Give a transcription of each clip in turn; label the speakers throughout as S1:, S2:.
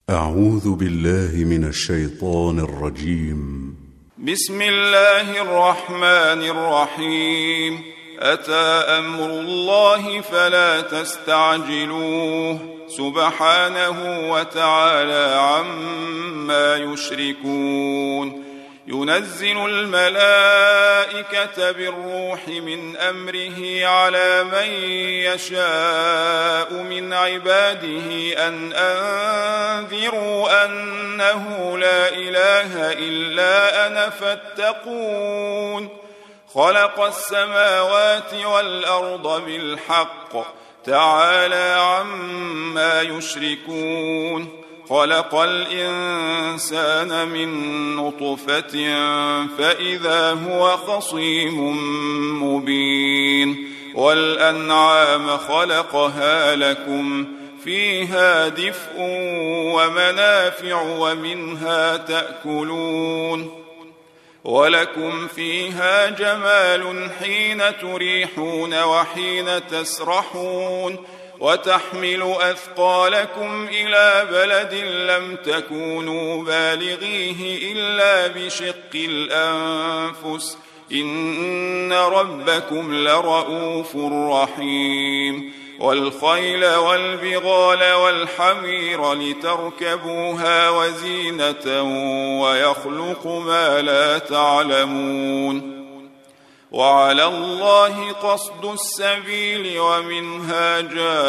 S1: أعوذ بالله من الشيطان الرجيم.
S2: بسم الله الرحمن الرحيم. أتى أمر الله فلا تستعجلوه سبحانه وتعالى عما يشركون. ينزل الملائكة بالروح من أمره على من يشاء من عباده أن أنذروا أنه لا إله إلا أنا فاتقون. خلق السماوات والأرض بالحق تعالى عما يشركون. خلق الإنسان من نطفة فإذا هو خصيم مبين. والأنعام خلقها لكم فيها دفء ومنافع ومنها تأكلون. ولكم فيها جمال حين تريحون وحين تسرحون. وتحمل أثقالكم إلى بلد لم تكونوا بالغيه إلا بشق الأنفس إن ربكم لرؤوف رحيم. والخيل والبغال والحمير لتركبوها وزينة ويخلق ما لا تعلمون. وعلى الله قصد السبيل ومنها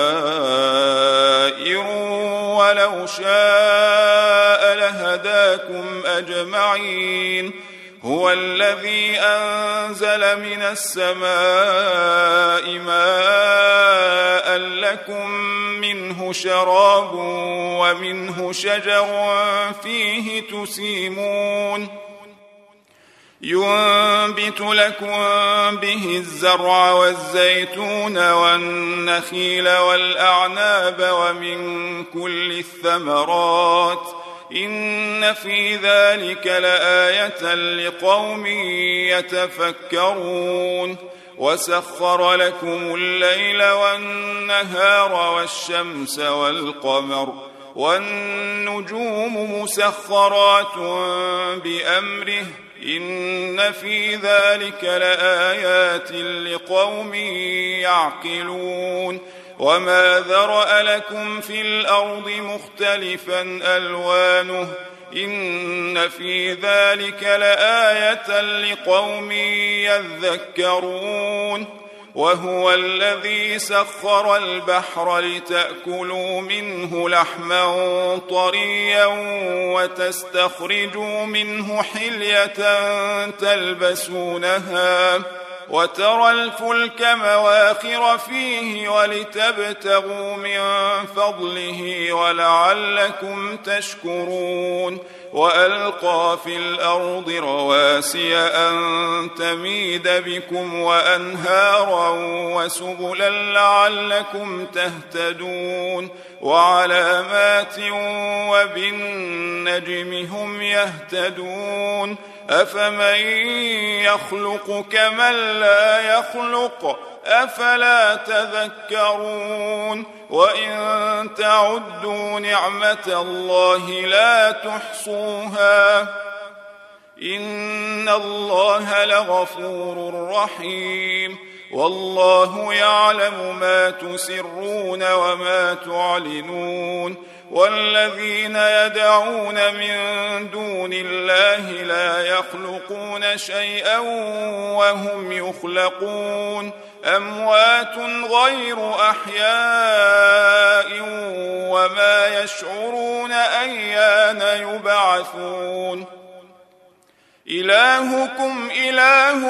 S2: جائر ولو شاء لهداكم أجمعين. هو الذي أنزل من السماء ماء لكم منه شراب ومنه شجر فيه تسيمون. ينبت لكم به الزرع والزيتون والنخيل والأعناب ومن كل الثمرات إن في ذلك لآية لقوم يتفكرون. وسخر لكم الليل والنهار والشمس والقمر والنجوم مسخرات بأمره إن في ذلك لآيات لقوم يعقلون. وما ذرأ لكم في الأرض مختلفا ألوانه إن في ذلك لآية لقوم يذكرون. وهو الذي سخر البحر لتأكلوا منه لحما طريا وتستخرجوا منه حلية تلبسونها وترى الفلك مواخر فيه ولتبتغوا من فضله ولعلكم تشكرون. وألقى في الأرض رواسي أن تميد بكم وأنهارا وسبلا لعلكم تهتدون. وعلامات وبالنجم هم يهتدون. أفمن يخلق كمن لا يخلق أفلا تذكرون. وإن تعدوا نعمة الله لا تحصوها إن الله لغفور رحيم. والله يعلم ما تسرون وما تعلنون. والذين يدعون من دون الله لا يخلقون شيئا وهم يخلقون. أموات غير أحياء وما يشعرون أيان يبعثون. إلهكم إله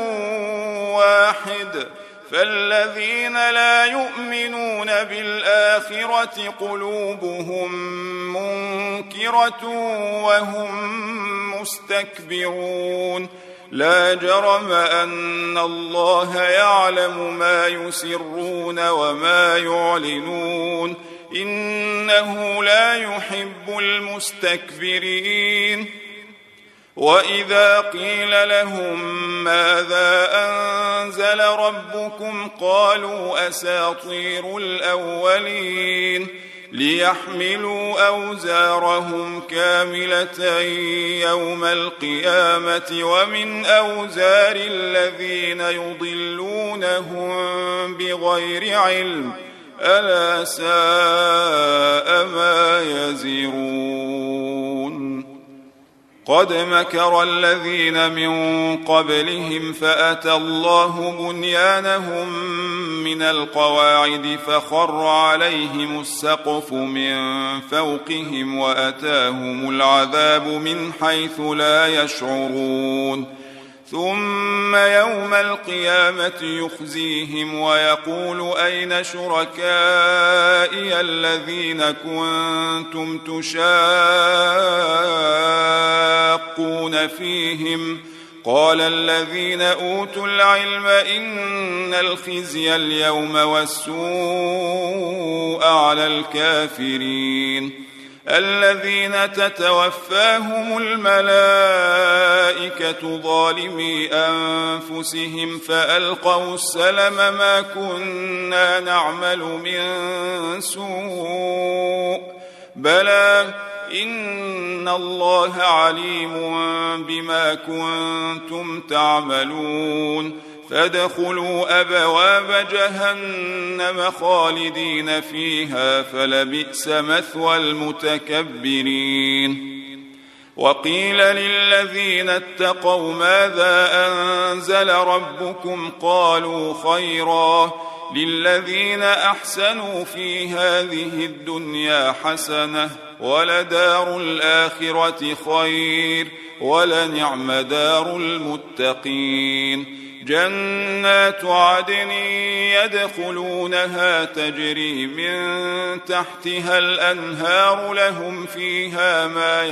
S2: واحد فالذين لا يؤمنون بالآخرة قلوبهم منكرة وهم مستكبرون. لا جرم أن الله يعلم ما يسرون وما يعلنون إنه لا يحب المستكبرين. وإذا قيل لهم ماذا أنزل ربكم قالوا أساطير الأولين ليحملوا أوزارهم كاملة يوم القيامة ومن أوزار الذين يضلونهم بغير علم ألا ساء ما يزرون قد مكر الذين من قبلهم فأتى الله بنيانهم من القواعد فخر عليهم السقف من فوقهم وأتاهم العذاب من حيث لا يشعرون ثم يوم القيامة يخزيهم ويقول أين شركائي الذين كنتم تشاقون فيهم قال الذين أوتوا العلم إن الخزي اليوم والسوء على الكافرين الذين تتوفاهم الملائكة ظالمي أنفسهم فألقوا السلم ما كنا نعمل من سوء بلى إن الله عليم بما كنتم تعملون فادخلوا أبواب جهنم خالدين فيها فلبئس مثوى المتكبرين وقيل للذين اتقوا ماذا أنزل ربكم قالوا خيرا للذين أحسنوا في هذه الدنيا حسنة ولدار الآخرة خير ولنعم دار المتقين جنات عدن يدخلونها تجري من تحتها الأنهار لهم فيها ما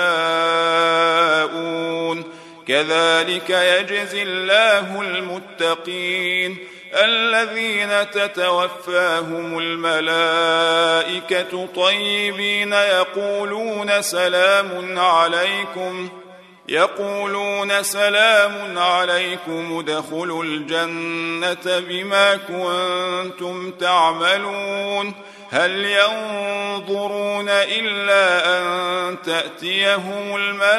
S2: يشاءون كذلك يجزي الله المتقين الذين تتوفاهم الملائكة طيبين يقولون سلام عليكم ادخلوا الجنة بما كنتم تعملون هل ينظرون إلا أن تأتيهم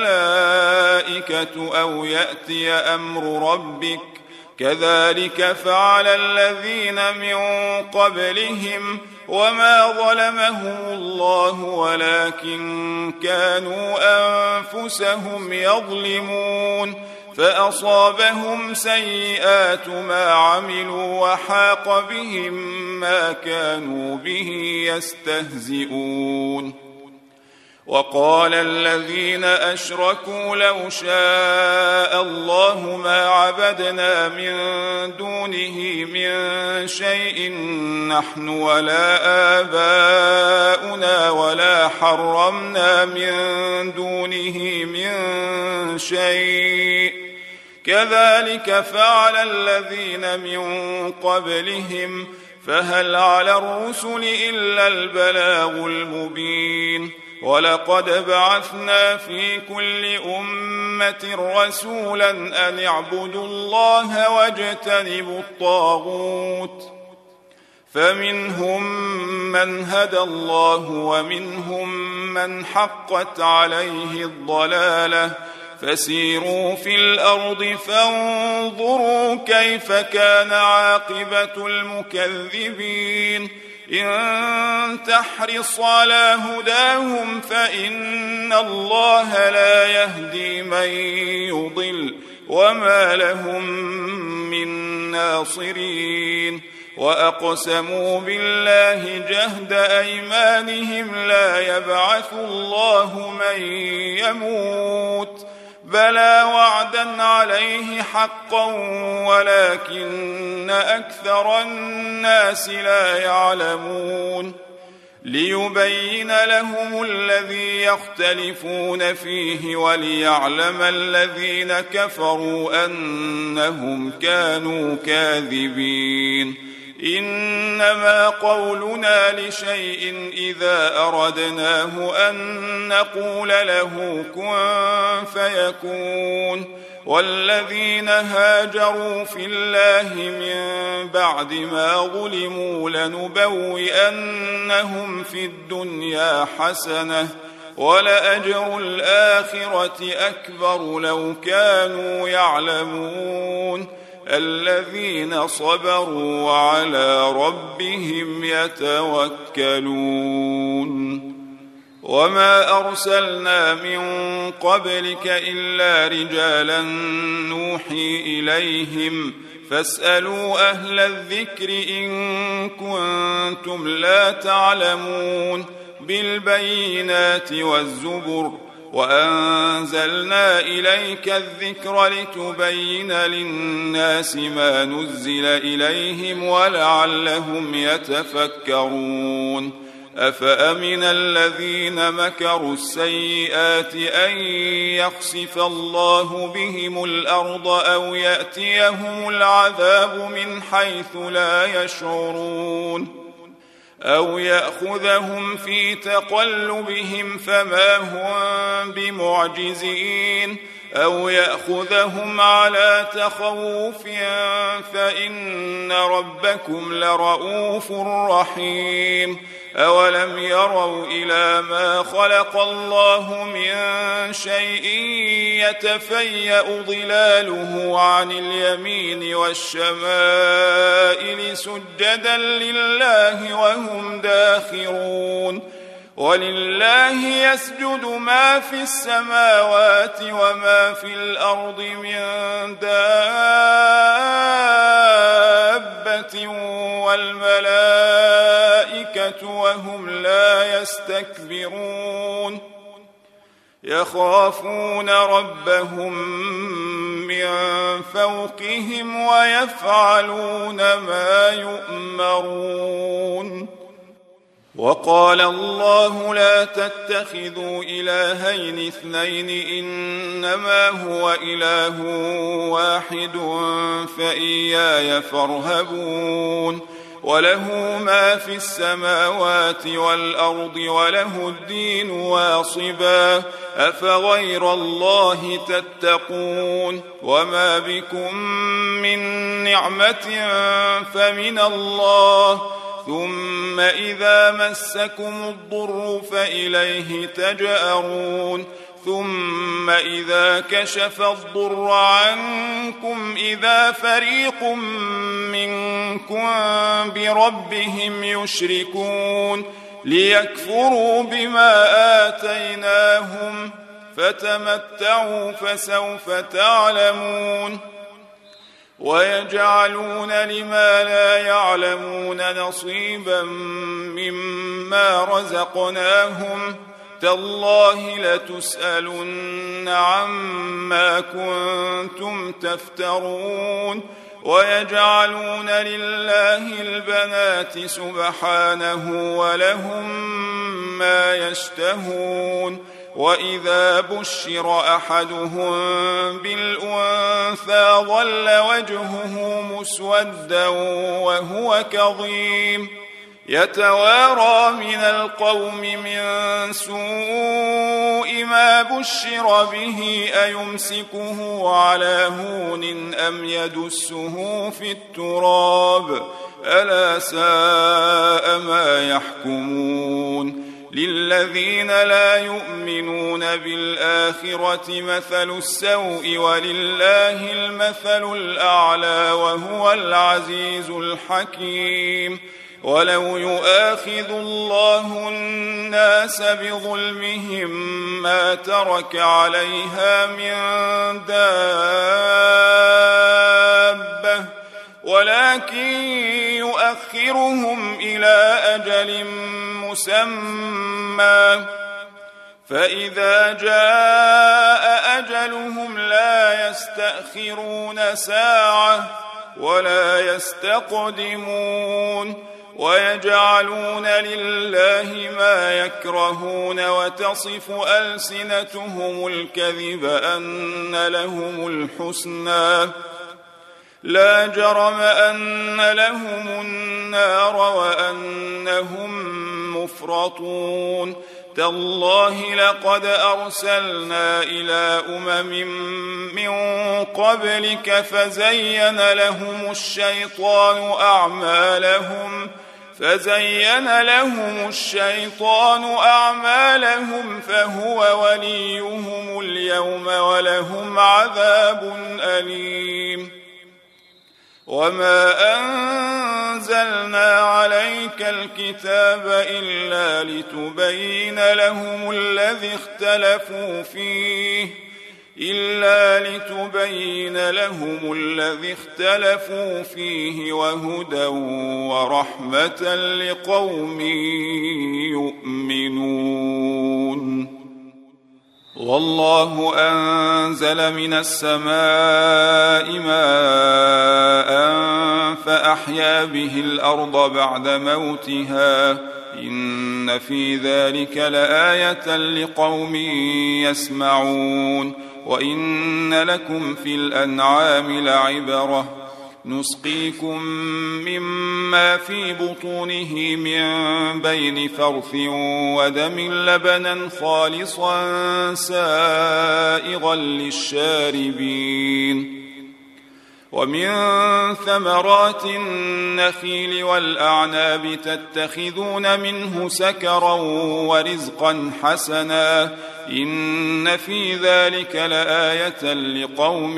S2: الملائكة أو يأتي أمر ربك كذلك فعل الذين من قبلهم وما ظلمهم الله ولكن كانوا أنفسهم يظلمون فأصابهم سيئات ما عملوا وحاق بهم ما كانوا به يستهزئون وقال الذين أشركوا لو شاء الله ما عبدنا من دونه من شيء نحن ولا آباؤنا ولا حرمنا من دونه من شيء كذلك فعل الذين من قبلهم فهل على الرسل إلا البلاغ المبين ولقد بعثنا في كل أمة رسولا أن اعبدوا الله واجتنبوا الطاغوت فمنهم من هدى الله ومنهم من حقت عليه الضلالة فسيروا في الأرض فانظروا كيف كان عاقبة المكذبين إن تحرص على هداهم فإن الله لا يهدي من يضل وما لهم من ناصرين وأقسموا بالله جهد أيمانهم لا يبعث الله من يموت بلى وعدا عليه حقا ولكن أكثر الناس لا يعلمون ليبين لهم الذي يختلفون فيه وليعلم الذين كفروا أنهم كانوا كاذبين إنما قولنا لشيء إذا أردناه أن نقول له كن فيكون والذين هاجروا في الله من بعد ما ظلموا لنبوئنهم في الدنيا حسنة ولأجر الآخرة أكبر لو كانوا يعلمون الذين صبروا وعلى ربهم يتوكلون وما أرسلنا من قبلك إلا رجالا نوحي إليهم فاسألوا أهل الذكر إن كنتم لا تعلمون بالبينات والزبر وأنزلنا إليك الذكر لتبين للناس ما نزل إليهم ولعلهم يتفكرون أفأمن الذين مكروا السيئات أن يخسف الله بهم الأرض أو يأتيهم العذاب من حيث لا يشعرون أو يأخذهم في تقلبهم فما هم بمعجزين أو يأخذهم على تخوف فإن ربكم لرؤوف رحيم أولم يروا إلى ما خلق الله من شيء يتفيأ ظلاله عن اليمين والشمائل سجدا لله وهم داخرون ولله يسجد ما في السماوات وما في الأرض من دابة والملائكة وهم لا يستكبرون يخافون ربهم من فوقهم ويفعلون ما يؤمرون وقال الله لا تتخذوا إلهين اثنين إنما هو إله واحد فإياي فارهبون وله ما في السماوات والأرض وله الدين واصبا أفغير الله تتقون وما بكم من نعمة فمن الله ثم إذا مسكم الضر فإليه تجأرون ثم إذا كشف الضر عنكم إذا فريق منكم بربهم يشركون ليكفروا بما آتيناهم فتمتعوا فسوف تعلمون ويجعلون لما لا يعلمون نصيبا مما رزقناهم تالله لتسألن عما كنتم تفترون ويجعلون لله البنات سبحانه ولهم ما يشتهون وإذا بشر أحدهم بالأنثى ظل وجهه مسودا وهو كظيم يتوارى من القوم من سوء ما بشر به أيمسكه على هون أم يدسه في التراب ألا ساء ما يحكمون للذين لا يؤمنون بالآخرة مثل السوء ولله المثل الأعلى وهو العزيز الحكيم ولو يؤاخذ الله الناس بظلمهم ما ترك عليها من دابة ولكن يؤخرهم إلى أجل مسمى فإذا جاء أجلهم لا يستأخرون ساعة ولا يستقدمون ويجعلون لله ما يكرهون وتصف ألسنتهم الكذب أن لهم الحسنى لا جرم أن لهم النار وأنهم مفرطون تالله لقد أرسلنا إلى أمم من قبلك فزين لهم الشيطان أعمالهم فهو وليهم اليوم ولهم عذاب أليم وما أنزلنا عليك الكتاب إلا لتبين لهم الذي اختلفوا فيه وهدى ورحمة لقوم يؤمنون والله أنزل من السماء ماء فأحيا به الأرض بعد موتها إن في ذلك لآية لقوم يسمعون وإن لكم في الأنعام لعبرة نسقيكم مما في بطونه من بين فرث ودم لبنا خالصا سائغا للشاربين ومن ثمرات النخيل والأعناب تتخذون منه سكرا ورزقا حسنا إن في ذلك لآية لقوم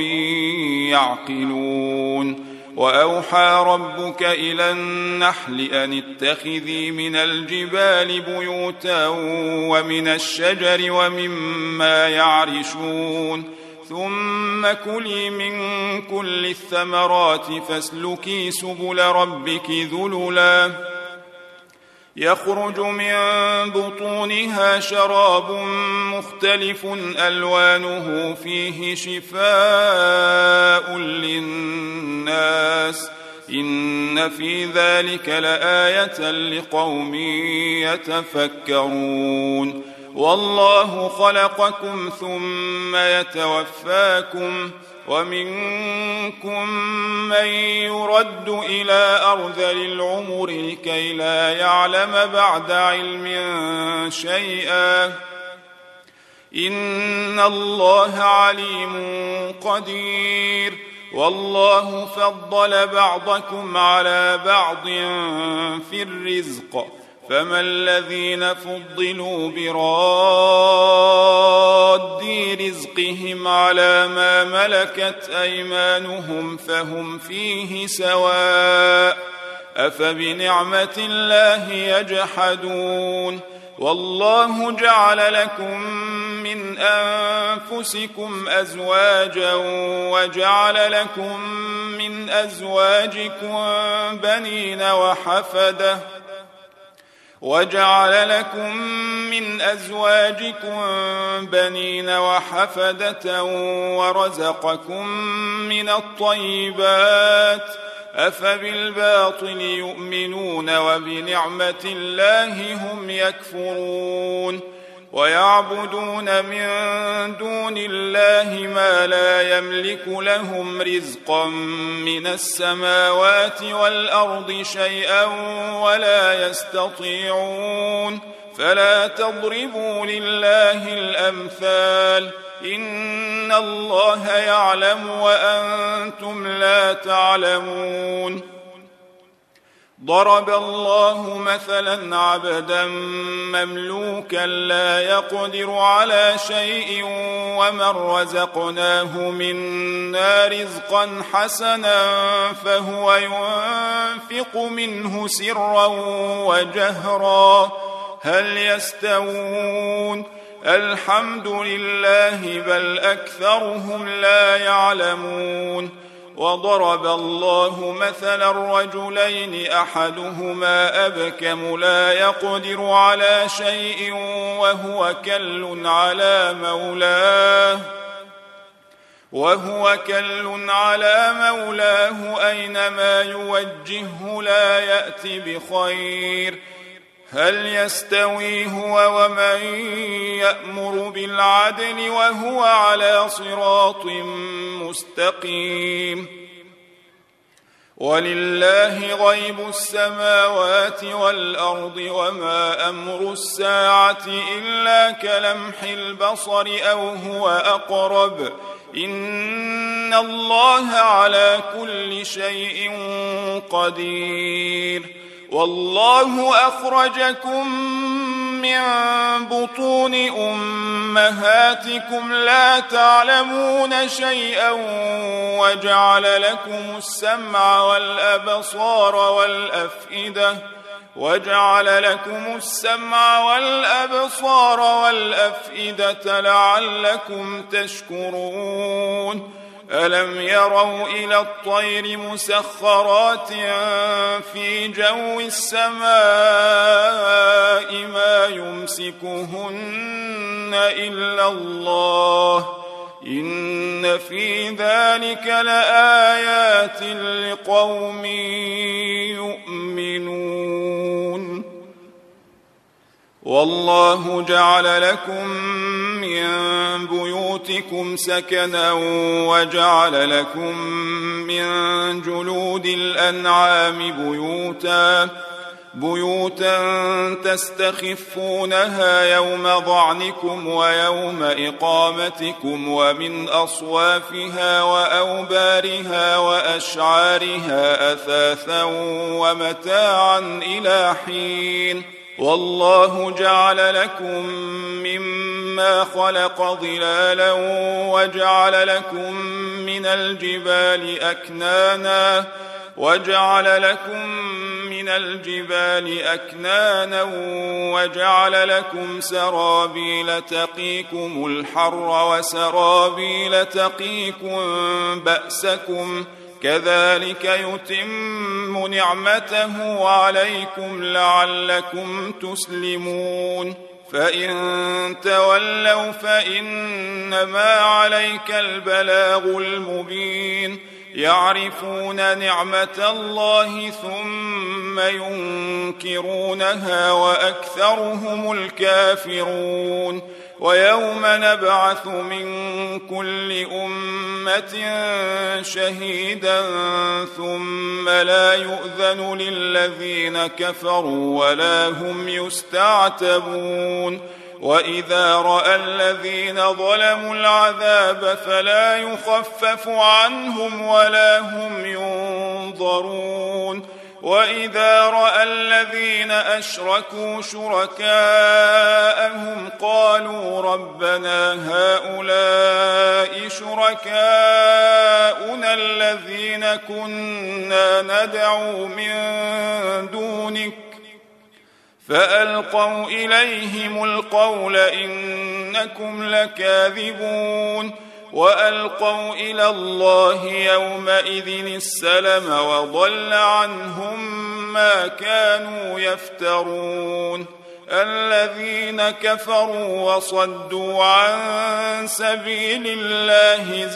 S2: يعقلون وأوحى ربك إلى النحل أن اتخذي من الجبال بيوتا ومن الشجر ومما يعرشون ثم كلي من كل الثمرات فاسلكي سبل ربك ذللا يخرج من بطونها شراب مختلف ألوانه فيه شفاء للناس إن في ذلك لآية لقوم يتفكرون والله خلقكم ثم يتوفاكم ومنكم من يرد إلى أرذل العمر لكي لا يعلم بعد علم شيئا إن الله عليم قدير والله فضل بعضكم على بعض في الرزق فما الذين فضلوا براد رزقهم على ما ملكت أيمانهم فهم فيه سواء أفبنعمة الله يجحدون والله جعل لكم من أنفسكم أزواجا وجعل لكم من أزواجكم بنين وحفدة ورزقكم من الطيبات أفبالباطل يؤمنون وبنعمة الله هم يكفرون ويعبدون من دون الله ما لا يملك لهم رزقا من السماوات والأرض شيئا ولا يستطيعون فلا تضربوا لله الأمثال إن الله يعلم وأنتم لا تعلمون ضرب الله مثلا عبدا مملوكا لا يقدر على شيء ومن رزقناه منا رزقا حسنا فهو ينفق منه سرا وجهرا هل يستوون الحمد لله بل أكثرهم لا يعلمون وضرب الله مثلا رجلين أحدهما أبكم لا يقدر على شيء وهو كل على مولاه أينما يوجهه لا يأتي بخير هل يستوي هو ومن يأمر بالعدل وهو على صراط مستقيم ولله غيب السماوات والأرض وما أمر الساعة إلا كلمح البصر أو هو أقرب إن الله على كل شيء قدير والله أخرجكم من بطون أمهاتكم لا تعلمون شيئا وجعل لكم السمع والأبصار والأفئدة لعلكم تشكرون ألم يروا إلى الطير مسخرات في جو السماء ما يمسكهن إلا الله إن في ذلك لآيات لقوم يؤمنون والله جعل لكم من بيوتكم سكنا وجعل لكم من جلود الأنعام بيوتا تستخفونها يوم ظعنكم ويوم إقامتكم ومن أصوافها وأوبارها وأشعارها أثاثا ومتاعا إلى حين والله جعل لكم مما خلق ظلالا وجعل لكم من الجبال أكنانا وجعل لكم سرابيل تقيكم الحر وسرابيل تقيكم بأسكم كذلك يتم نعمته عليكم لعلكم تسلمون فإن تولوا فإنما عليك البلاغ المبين يعرفون نعمة الله ثم ينكرونها وأكثرهم الكافرون ويوم نبعث من كل أمة شهيدا ثم لا يؤذن للذين كفروا ولا هم يستعتبون وإذا رأى الذين ظلموا العذاب فلا يخفف عنهم ولا هم ينظرون وإذا رأى الذين أشركوا شركاءهم قالوا ربنا هؤلاء شركاؤنا الذين كنا ندعو من دونك فألقوا إليهم القول إنكم لكاذبون وألقوا إلى الله يومئذ السلم وضل عنهم ما كانوا يفترون الذين كفروا وصدوا عن سبيل الله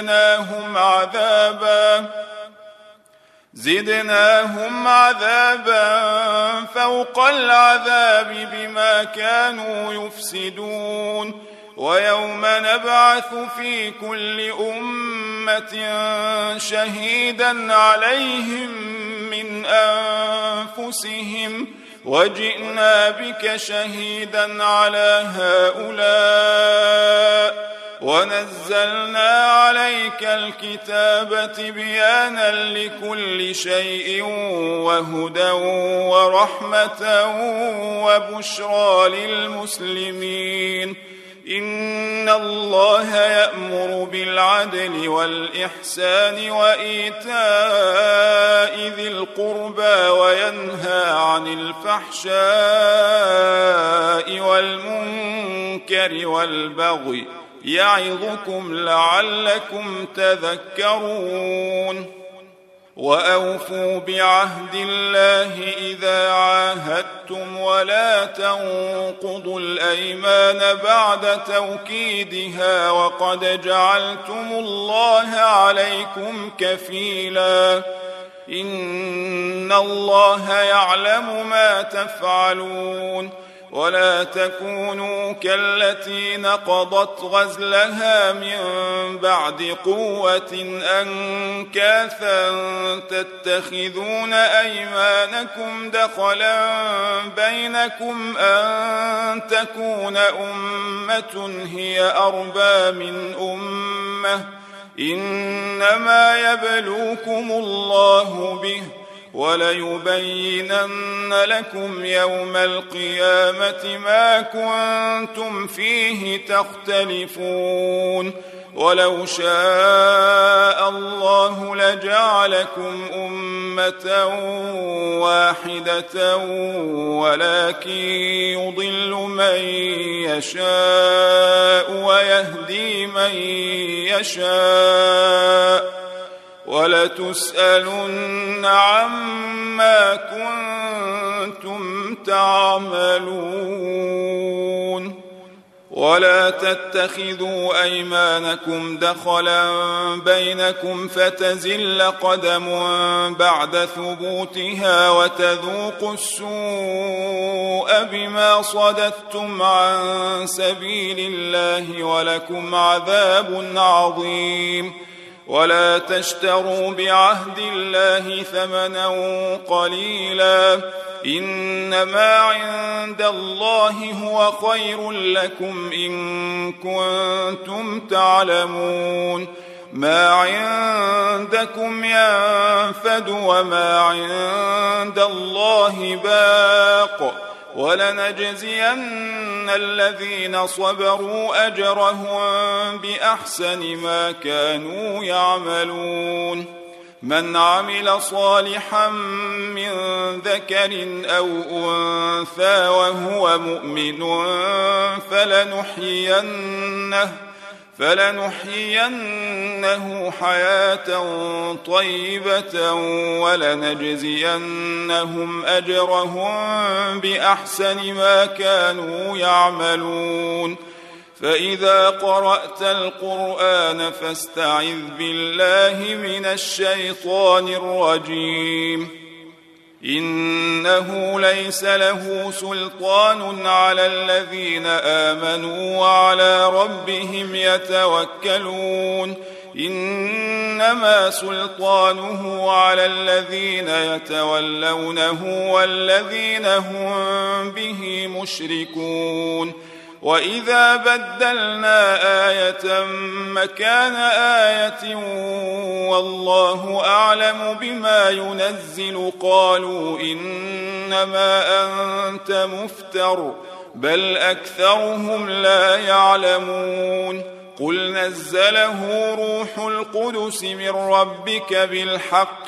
S2: زدناهم عذابا فوق العذاب بما كانوا يفسدون ويوم نبعث في كل أمة شهيدا عليهم من أنفسهم وجئنا بك شهيدا على هؤلاء ونزلنا عليك الكتاب تبيانا لكل شيء وهدى ورحمة وبشرى للمسلمين إن الله يأمر بالعدل والإحسان وإيتاء ذي القربى وينهى عن الفحشاء والمنكر والبغي يعظكم لعلكم تذكرون وأوفوا بعهد الله إذا عاهدتم ولا تنقضوا الأيمان بعد توكيدها وقد جعلتم الله عليكم كفيلا إن الله يعلم ما تفعلون ولا تكونوا كالتي نقضت غزلها من بعد قوة أنكاثا تتخذون أيمانكم دخلا بينكم أن تكون أمة هي أربى من أمة إنما يبلوكم الله به وليبينن لكم يوم القيامة ما كنتم فيه تختلفون ولو شاء الله لجعلكم أمة واحدة ولكن يضل من يشاء ويهدي من يشاء ولتسألن عما كنتم تعملون ولا تتخذوا أيمانكم دخلا بينكم فتزل قدم بعد ثبوتها وتذوقوا السوء بما صددتم عن سبيل الله ولكم عذاب عظيم ولا تشتروا بعهد الله ثمنا قليلا إنما عند الله هو خير لكم إن كنتم تعلمون ما عندكم ينفد وما عند الله باق ولنجزين الذين صبروا أجرهم بأحسن ما كانوا يعملون من عمل صالحا من ذكر أو أنثى وهو مؤمن فلنحيينه حياة طيبة ولنجزينهم أجرهم بأحسن ما كانوا يعملون فإذا قرأت القرآن فاستعذ بالله من الشيطان الرجيم إنه ليس له سلطان على الذين آمنوا وعلى ربهم يتوكلون إنما سلطانه على الذين يتولونه والذين هم به مشركون وإذا بدلنا آية مكان آية والله أعلم بما ينزل قالوا إنما أنت مفتر بل أكثرهم لا يعلمون قل نزله روح القدس من ربك بالحق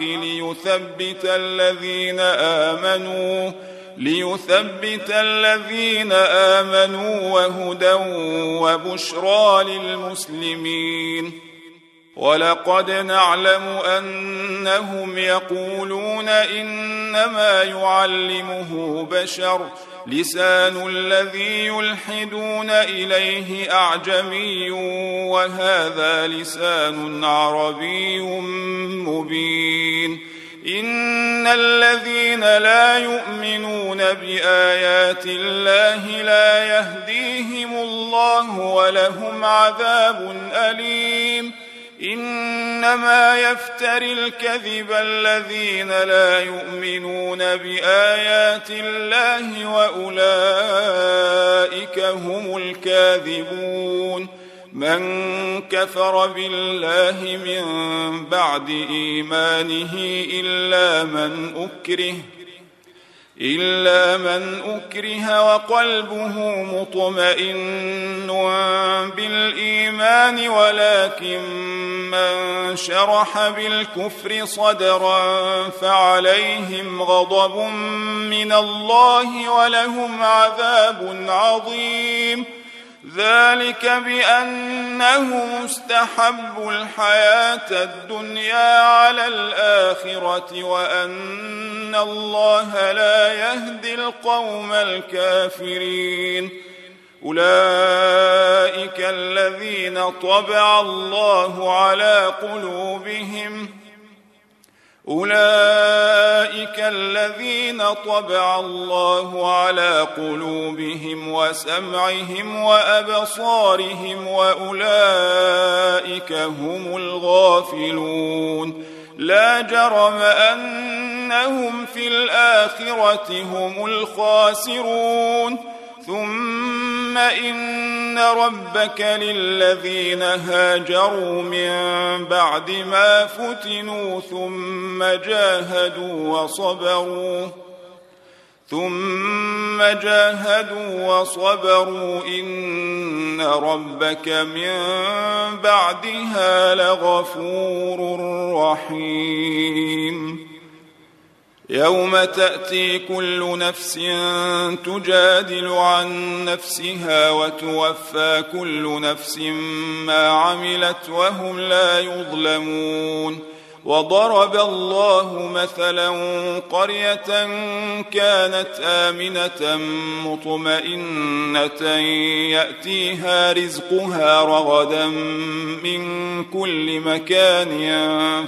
S2: ليثبت الذين آمنوا وهدى وبشرى للمسلمين ولقد نعلم أنهم يقولون إنما يعلمه بشر لسان الذي يلحدون إليه أعجمي وهذا لسان عربي مبين إن الذين لا يؤمنون بآيات الله لا يهديهم الله ولهم عذاب أليم إنما يفتري الكذب الذين لا يؤمنون بآيات الله وأولئك هم الكاذبون من كفر بالله من بعد إيمانه إلا من أكره وقلبه مطمئن بالإيمان ولكن من شرح بالكفر صدرا فعليهم غضب من الله ولهم عذاب عظيم ذلك بأنهم استحبوا الحياة الدنيا على الآخرة وأن الله لا يهدي القوم الكافرين أولئك الذين طبع الله على قلوبهم أولئك الذين طبع الله على قلوبهم وسمعهم وأبصارهم وأولئك هم الغافلون لا جرم أنهم في الآخرة هم الخاسرون ثم إن ربك للذين هاجروا من بعد ما فتنوا ثم جاهدوا وصبروا إن ربك من بعدها لغفور رحيم يوم تأتي كل نفس تجادل عن نفسها وتوفى كل نفس ما عملت وهم لا يظلمون وضرب الله مثلا قرية كانت آمنة مطمئنة يأتيها رزقها رغدا من كل مكان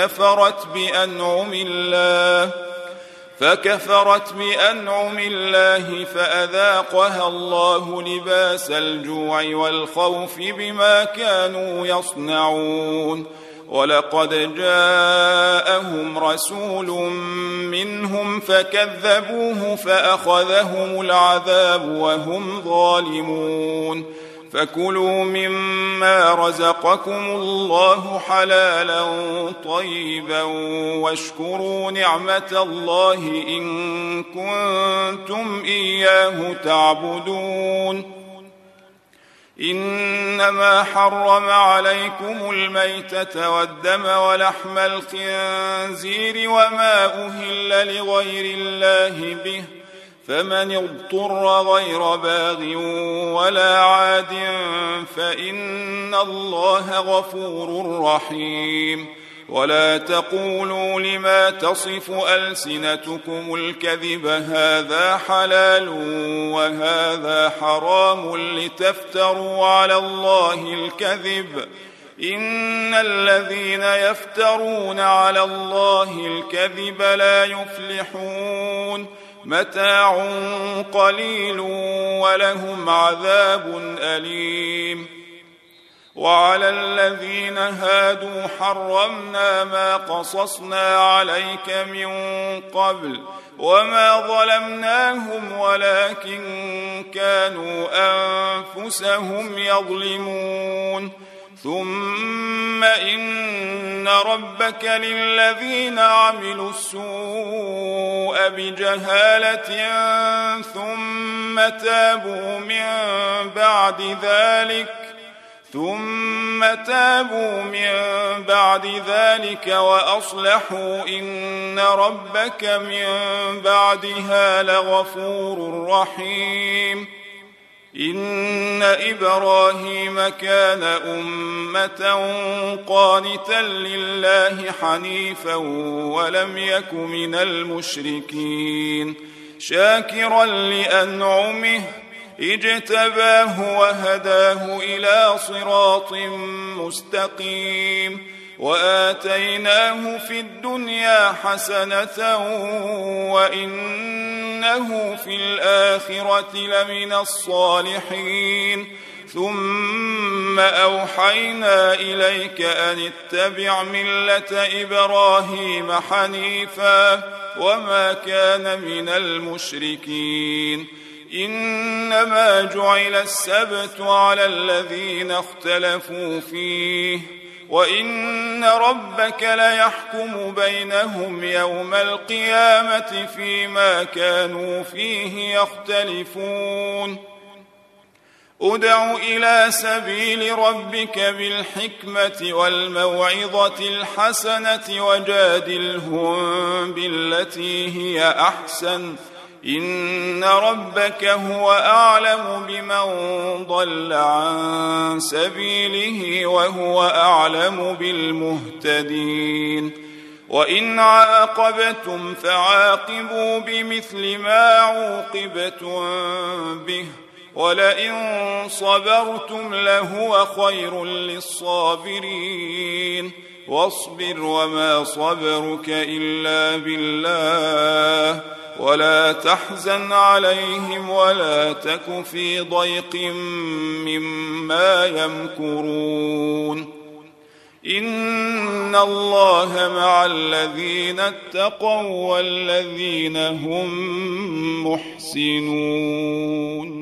S2: فكفرت بأنعم الله فأذاقها الله لباس الجوع والخوف بما كانوا يصنعون ولقد جاءهم رسول منهم فكذبوه فأخذهم العذاب وهم ظالمون فكلوا مما رزقكم الله حلالا طيبا واشكروا نعمة الله إن كنتم إياه تعبدون إنما حرم عليكم الميتة والدم ولحم الخنزير وما أهل لغير الله به فمن اضطر غير باغ ولا عاد فإن الله غفور رحيم ولا تقولوا لما تصف ألسنتكم الكذب هذا حلال وهذا حرام لتفتروا على الله الكذب إن الذين يفترون على الله الكذب لا يفلحون متاع قليل ولهم عذاب أليم وعلى الذين هادوا حرمنا ما قصصنا عليك من قبل وما ظلمناهم ولكن كانوا أنفسهم يظلمون ثم إن ربك للذين عملوا السوء بجهالة ثم تابوا من بعد ذلك وأصلحوا إن ربك من بعدها لغفور رحيم إن إبراهيم كان أمة قانتا لله حنيفا ولم يك من المشركين شاكرا لأنعمه اجتباه وهداه إلى صراط مستقيم وآتيناه في الدنيا حسنة وإنه في الآخرة لمن الصالحين ثم أوحينا إليك أن اتبع ملة إبراهيم حنيفا وما كان من المشركين إنما جعل السبت على الذين اختلفوا فيه وإن ربك ليحكم بينهم يوم القيامة فيما كانوا فيه يختلفون ادع إلى سبيل ربك بالحكمة والموعظة الحسنة وجادلهم بالتي هي أحسن إن ربك هو أعلم بمن ضل عن سبيله وهو أعلم بالمهتدين وإن عاقبتم فعاقبوا بمثل ما عوقبتم به ولئن صبرتم لهو خير للصابرين واصبر وما صبرك إلا بالله ولا تحزن عليهم ولا تك في ضيق مما يمكرون إن الله مع الذين اتقوا والذين هم محسنون